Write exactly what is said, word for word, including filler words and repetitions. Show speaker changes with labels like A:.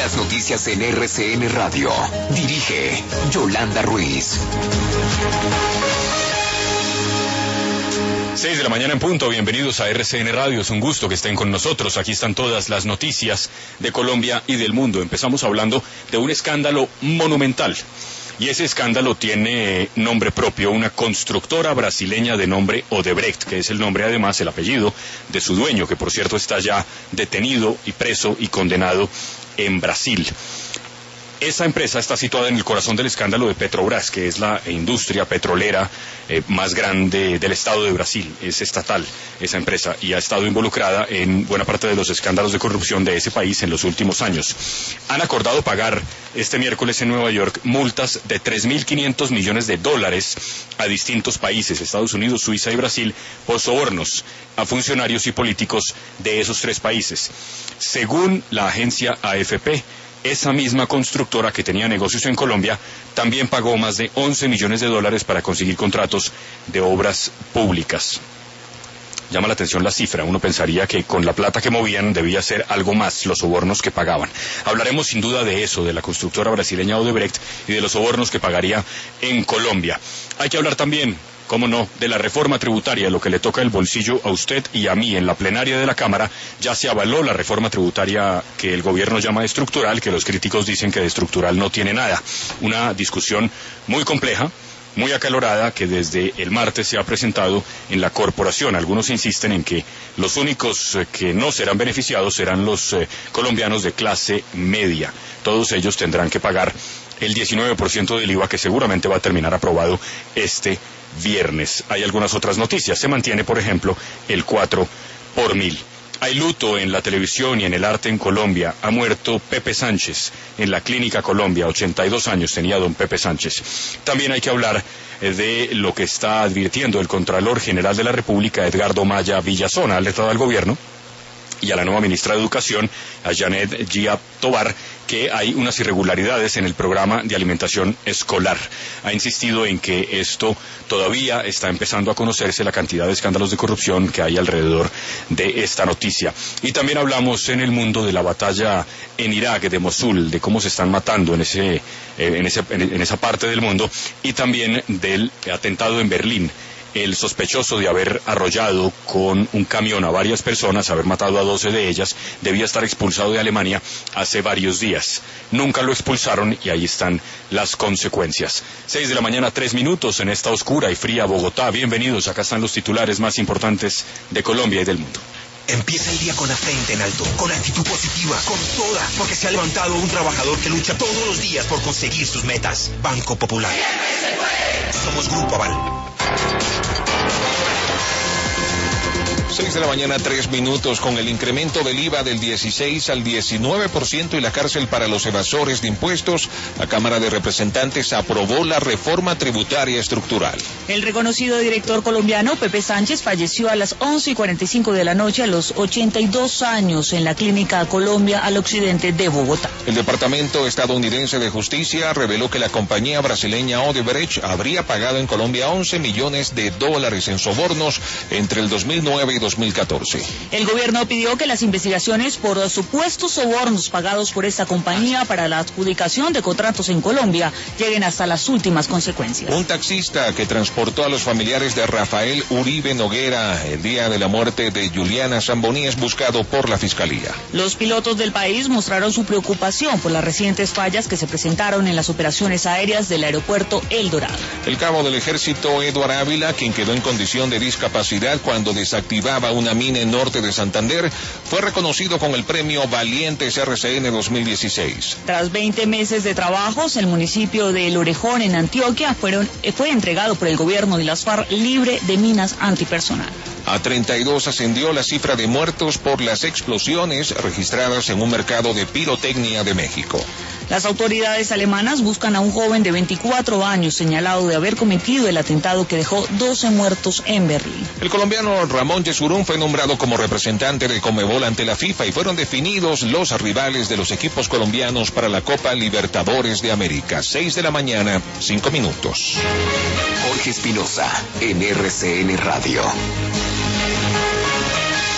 A: Las noticias en R C N Radio. Dirige Yolanda Ruiz.
B: seis de la mañana en punto, bienvenidos a R C N Radio, es un gusto que estén con nosotros. Aquí están todas las noticias de Colombia y del mundo. Empezamos hablando de un escándalo monumental. Y ese escándalo tiene nombre propio, una constructora brasileña de nombre Odebrecht, que es el nombre, además, el apellido de su dueño, que por cierto está ya detenido y preso y condenado en Brasil. Esa empresa está situada en el corazón del escándalo de Petrobras, que es la industria petrolera eh, más grande del estado de Brasil. Es estatal esa empresa y ha estado involucrada en buena parte de los escándalos de corrupción de ese país en los últimos años. Han acordado pagar este miércoles en Nueva York multas de tres mil quinientos millones de dólares a distintos países, Estados Unidos, Suiza y Brasil, por sobornos a funcionarios y políticos de esos tres países. Según la agencia A F P, esa misma constructora que tenía negocios en Colombia también pagó más de once millones de dólares para conseguir contratos de obras públicas. Llama la atención la cifra, uno pensaría que con la plata que movían debía ser algo más los sobornos que pagaban. Hablaremos sin duda de eso, de la constructora brasileña Odebrecht y de los sobornos que pagaría en Colombia. Hay que hablar también, cómo no, de la reforma tributaria, lo que le toca el bolsillo a usted y a mí. En la plenaria de la Cámara ya se avaló la reforma tributaria que el gobierno llama estructural, que los críticos dicen que de estructural no tiene nada. Una discusión muy compleja, muy acalorada, que desde el martes se ha presentado en la corporación. Algunos insisten en que los únicos eh, que no serán beneficiados serán los eh, colombianos de clase media. Todos ellos tendrán que pagar el diecinueve por ciento del I V A, que seguramente va a terminar aprobado este viernes. Hay algunas otras noticias. Se mantiene, por ejemplo, el cuatro por mil. Hay luto en la televisión y en el arte en Colombia. Ha muerto Pepe Sánchez en la Clínica Colombia. ochenta y dos años tenía don Pepe Sánchez. También hay que hablar de lo que está advirtiendo el Contralor General de la República, Edgardo Maya Villazón, ha alertado al gobierno y a la nueva ministra de Educación, a Janet Gia Tobar, que hay unas irregularidades en el programa de alimentación escolar. Ha insistido en que esto todavía está empezando a conocerse, la cantidad de escándalos de corrupción que hay alrededor de esta noticia. Y también hablamos en el mundo de la batalla en Irak, de Mosul, de cómo se están matando en ese, eh, en ese, en esa parte del mundo, y también del atentado en Berlín. El sospechoso de haber arrollado con un camión a varias personas, haber matado a doce de ellas, debía estar expulsado de Alemania hace varios días. Nunca lo expulsaron y ahí están las consecuencias. Seis de la mañana, tres minutos en esta oscura y fría Bogotá. Bienvenidos, acá están los titulares más importantes de Colombia y del mundo.
C: Empieza el día con la frente en alto, con actitud positiva, con toda, porque se ha levantado un trabajador que lucha todos los días por conseguir sus metas. Banco Popular. Somos Grupo Aval.
D: seis de la mañana, tres minutos. Con el incremento del I V A del dieciséis al diecinueve por ciento y la cárcel para los evasores de impuestos, la Cámara de Representantes aprobó la reforma tributaria estructural.
E: El reconocido director colombiano Pepe Sánchez falleció a las once y cuarenta y cinco de la noche a los ochenta y dos años en la Clínica Colombia al occidente de Bogotá.
D: El Departamento Estadounidense de Justicia reveló que la compañía brasileña Odebrecht habría pagado en Colombia once millones de dólares en sobornos entre el dos mil nueve y dos mil catorce.
E: El gobierno pidió que las investigaciones por supuestos sobornos pagados por esta compañía para la adjudicación de contratos en Colombia lleguen hasta las últimas consecuencias.
D: Un taxista que transportó a los familiares de Rafael Uribe Noguera el día de la muerte de Juliana Zamboní es buscado por la Fiscalía.
E: Los pilotos del país mostraron su preocupación por las recientes fallas que se presentaron en las operaciones aéreas del aeropuerto El Dorado.
D: El cabo del ejército Eduardo Ávila, quien quedó en condición de discapacidad cuando desactivaba una mina en norte de Santander, fue reconocido con el premio Valientes R C N dos mil dieciséis.
E: Tras veinte meses de trabajos, el municipio de El Orejón, en Antioquia, fueron, fue entregado por el gobierno de las FARC libre de minas antipersonal.
D: A treinta y dos ascendió la cifra de muertos por las explosiones registradas en un mercado de pirotecnia de México.
E: Las autoridades alemanas buscan a un joven de veinticuatro años señalado de haber cometido el atentado que dejó doce muertos en Berlín.
D: El colombiano Ramón Yesurún fue nombrado como representante de Conmebol ante la FIFA y fueron definidos los rivales de los equipos colombianos para la Copa Libertadores de América. Seis de la mañana, cinco minutos.
A: Jorge Espinosa, en R C N Radio.